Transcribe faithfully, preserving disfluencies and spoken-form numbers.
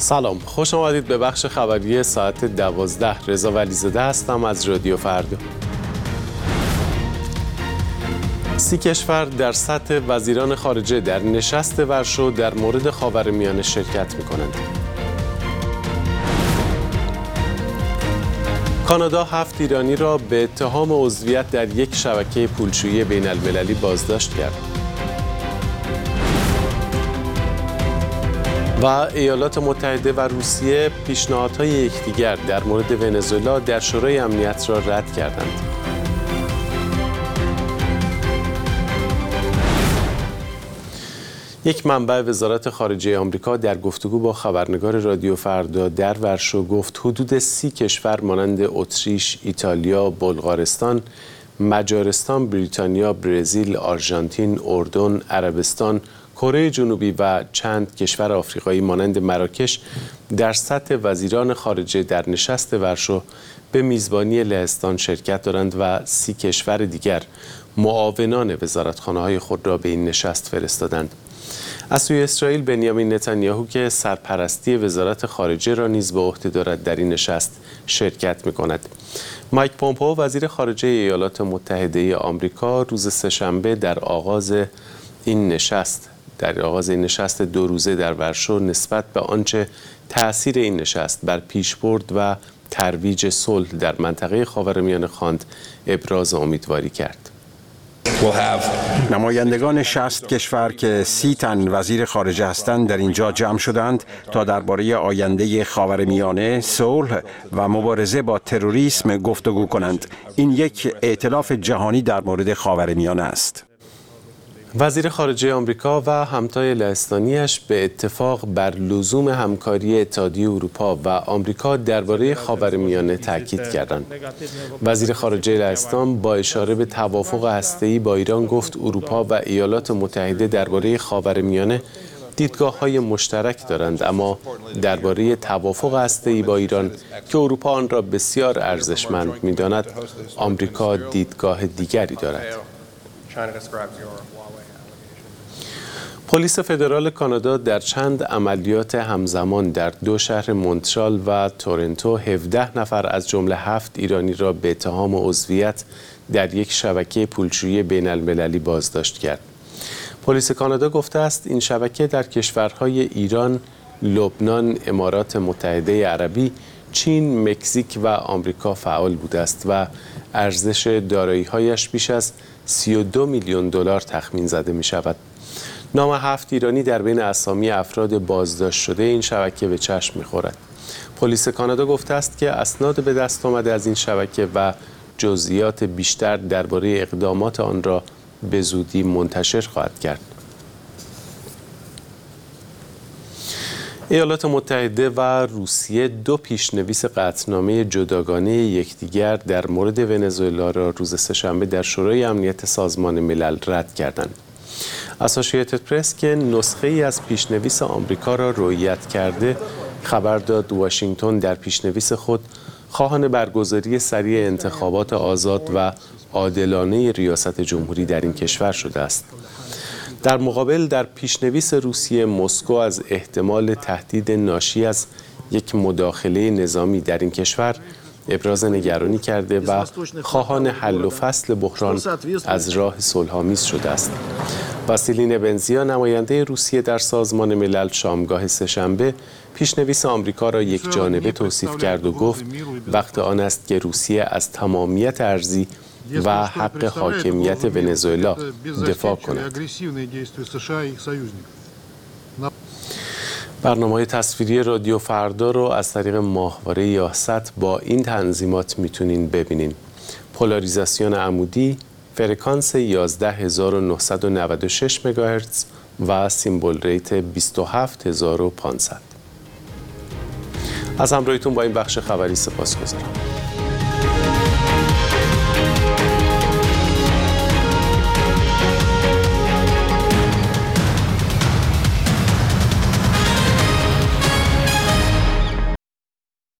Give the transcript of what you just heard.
سلام، خوش آمدید به بخش خبری ساعت دوازده. رضا ولیزاده هستم از رادیو فردا. سی کشور در سطح وزیران خارجه در نشست ورشو در مورد خاورمیانه شرکت می‌کنند. کانادا هفت ایرانی را به اتهام عضویت در یک شبکه پولشویی بین‌المللی بازداشت کرد. و ایالات متحده و روسیه پیشنهادهای یکدیگر در مورد ونزوئلا در شورای امنیت را رد کردند. یک منبع وزارت خارجه آمریکا در گفتگو با خبرنگار رادیو فردا در ورشو گفت حدود سی کشور مانند اتریش، ایتالیا، بلغارستان، مجارستان، بریتانیا، برزیل، آرژانتین، اردن، عربستان، کره جنوبی و چند کشور آفریقایی مانند مراکش در سطح وزیران خارجه در نشست ورشو به میزبانی لهستان شرکت دارند و سی کشور دیگر معاونان وزارتخانه‌های خود را به این نشست فرستادند. از سوی اسرائیل بنیامین نتانیاهو که سرپرستی وزارت خارجه را نیز به عهده دارد در این نشست شرکت می‌کند. مایک پومپئو وزیر خارجه ایالات متحده آمریکا روز سه‌شنبه در آغاز این نشست در آغاز این نشست دو روزه در ورشو نسبت به آنچه تأثیر این نشست بر پیشبرد و ترویج صلح در منطقه خاورمیانه خواند ابراز امیدواری کرد. نمایندگان شصت کشور که سی تن وزیر خارجه هستند در اینجا جمع شدند تا درباره آینده خاورمیانه، صلح و مبارزه با تروریسم گفتگو کنند. این یک ائتلاف جهانی در مورد خاورمیانه است. وزیر خارجه آمریکا و همتای لهستانیش به اتفاق بر لزوم همکاری اتحادیه اروپا و آمریکا درباره خاورمیانه تاکید کردند. وزیر خارجه لهستان با اشاره به توافق هسته‌ای با ایران گفت اروپا و ایالات متحده درباره خاورمیانه دیدگاه‌های مشترک دارند، اما درباره توافق هسته‌ای با ایران که اروپا آن را بسیار ارزشمند می‌داند، آمریکا دیدگاه دیگری دارد. پلیس فدرال کانادا در چند عملیات همزمان در دو شهر مونترال و تورنتو هفده نفر از جمله هفت ایرانی را به اتهام عضویت در یک شبکه پولشویی بین‌المللی بازداشت کرد. پلیس کانادا گفته است این شبکه در کشورهای ایران، لبنان، امارات متحده عربی، چین، مکزیک و آمریکا فعال بوده است و ارزش دارایی‌هایش بیش از سی و دو میلیون دلار تخمین زده می شود. نام هفت ایرانی در بین اسامی افراد بازداشت شده این شبکه به چشم می‌خورد. پلیس کانادا گفته است که اسناد به دست آمده از این شبکه و جزئیات بیشتر درباره اقدامات آن را به زودی منتشر خواهد کرد. ایالات متحده و روسیه دو پیشنویس قطعنامه جداگانه یکدیگر در مورد ونزوئلا را روز سه‌شنبه در شورای امنیت سازمان ملل رد کردند. اسوسییتد پرس که نسخه ای از پیشنویس آمریکا را رویت کرده خبر داد واشنگتن در پیشنویس خود خواهان برگزاری سریع انتخابات آزاد و عادلانه ریاست جمهوری در این کشور شده است. در مقابل در پیشنویس روسیه مسکو از احتمال تهدید ناشی از یک مداخله نظامی در این کشور ابراز نگرانی کرده و خواهان حل و فصل بحران از راه صلح‌آمیز شده است. واسیلین بنزیا نماینده روسیه در سازمان ملل شامگاه سه‌شنبه پیشنویس آمریکا را یک جانبه توصیف کرد و گفت وقت آن است که روسیه از تمامیت ارضی و حق حاکمیت ونزوئلا دفاع کند. برنامه‌های تصویری رادیو فردا رو از طریق ماهواره یاست با این تنظیمات میتونین ببینین: پولاریزاسیون عمودی، فرکانس یازده هزار و نهصد و نود و شش مگاهرتز و سیمبل ریت بیست و هفت هزار و پانصد. از همراهیتون با این بخش خبری سپاسگزارم.